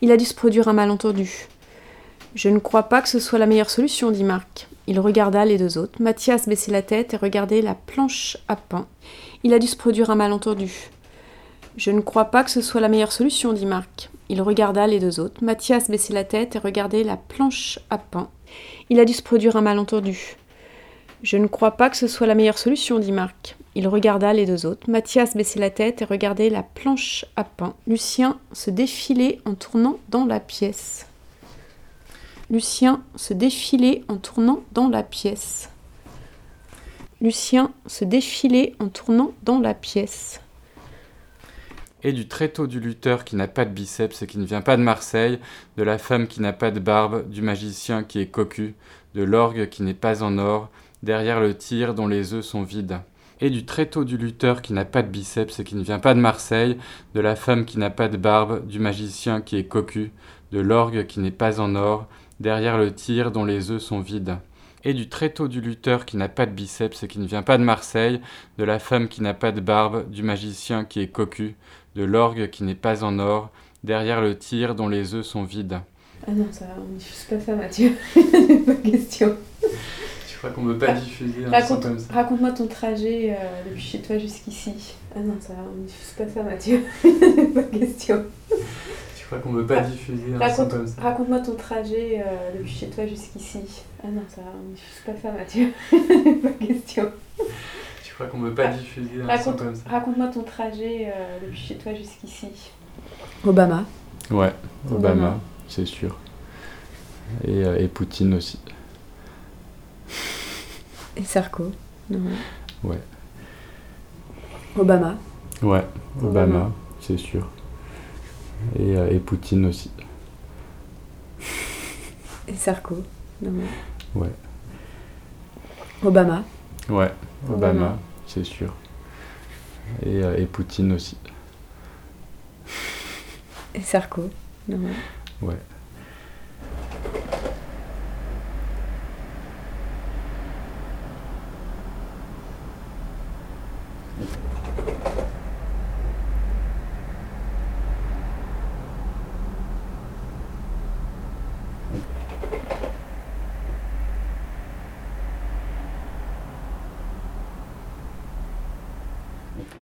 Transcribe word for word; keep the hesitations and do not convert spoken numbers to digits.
Il a dû se produire un malentendu. Je ne crois pas que ce soit la meilleure solution, dit Marc. Il regarda les deux autres. Mathias baissait la tête et regardait la planche à pain. Il a dû se produire un malentendu. Je ne crois pas que ce soit la meilleure solution, dit Marc. Il regarda les deux autres. Mathias baissait la tête et regardait la planche à pain. Il a dû se produire un malentendu. Je ne crois pas que ce soit la meilleure solution, dit Marc. Il regarda les deux autres. Mathias baissait la tête et regardait la planche à pain. Lucien se défilait en tournant dans la pièce. Lucien se défilait en tournant dans la pièce. Lucien se défilait en tournant dans la pièce. Et du tréteau du lutteur qui n'a pas de biceps et qui ne vient pas de Marseille, de la femme qui n'a pas de barbe, du magicien qui est cocu, de l'orgue qui n'est pas en or, derrière le tir dont les œufs sont vides. Et du tréteau du lutteur qui n'a pas de biceps et qui ne vient pas de Marseille, de la femme qui n'a pas de barbe, du magicien qui est cocu, de l'orgue qui n'est pas en or, derrière le tir dont les œufs sont vides. Et du tréteau du lutteur qui n'a pas de biceps et qui ne vient pas de Marseille, de la femme qui n'a pas de barbe, du magicien qui est cocu, de l'orgue qui n'est pas en or, derrière le tir dont les œufs sont vides. Ah non, ça, on diffuse pas ça, Mathieu. Pas question. Je crois qu'on ne peut pas diffuser un Raconte, son comme ça. Raconte-moi ton trajet euh, depuis chez toi jusqu'ici. Ah non, ça, on diffuse pas ça, Mathieu. Pas question. Je crois qu'on ne peut pas diffuser un Raconte, son comme ça. Raconte-moi ton trajet euh, depuis chez toi jusqu'ici. Ah non, ça, on diffuse pas ça, Mathieu. Pas question. Je crois qu'on ne peut pas diffuser un Raconte, son comme ça. Raconte-moi ton trajet euh, depuis chez toi jusqu'ici. Obama. Ouais, Obama, Obama. c'est sûr. Et, euh, et Poutine aussi. Et Sarko. Non. Ouais. Obama. Ouais, Obama, Obama. c'est sûr. Et, euh, et Poutine aussi. Et Sarko. Non. Ouais. Obama. Ouais, Obama, Obama. c'est sûr. Et, euh, et Poutine aussi. Et Sarko. Non. Ouais.